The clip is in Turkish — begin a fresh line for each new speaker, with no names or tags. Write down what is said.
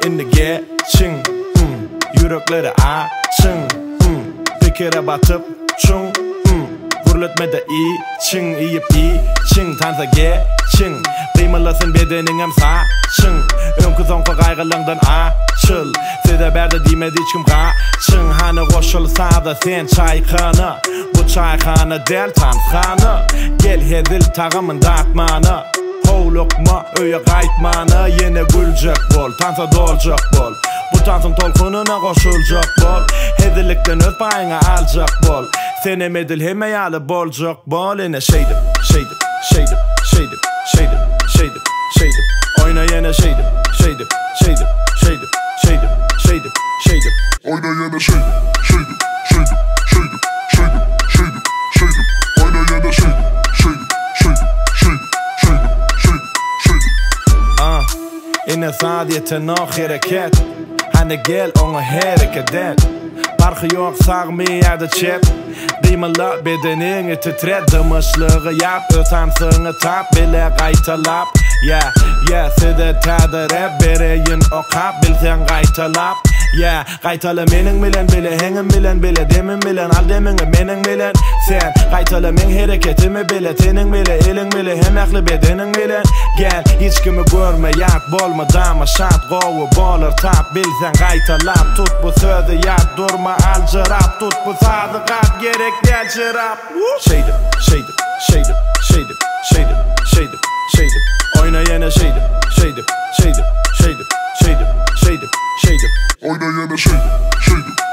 inni geçin yürekleri açın fikire batıp çun gurletmede için iyip için tansa geçin kıymalasın bedenin hem saçın önkü zonka kaygılarından açıl size berde dimedi hiç kim kaçın hani koşulsa da sen çaykanı bu çaykanı del tankanı gel hedil tağımın dağıtmanı Kovlukma öye kaytmanı yine gülecek bol tansa dolacak bol bu tansın tolkununa koşulacak bol hedilikten öz payına alacak bol sen emedil hemeyalı bolacak bol yine şeydim oyna yine şeydim
oyna yine şeydim oyna yine şeydim
Inne saadiyete noch hareket Hani gel ona hareket et Farkı yok sağmı yerde çep Kıymala bedenini titret Dımışlığı yap Ötansını tap bile kaytalap Yeah Side tadır hep Bereyin o kap Bilsen kaytalap Yeah Kaytala menin bilen bile Hengin bilen bile Demin bilen Al demini menin bilen Sen kaytala men hareketimi bile Tenin bile elin bile Hem aklı bedenin bilen Gel hiç kimi görme yat Bolma dama şat Govu bolur tap Bilsen kaytalap Tut bu sözü yat Durma alcırap Tut bu sadıkat Gerek del çırap Şeydim Oyna yine şeydim
oyna yine şeydim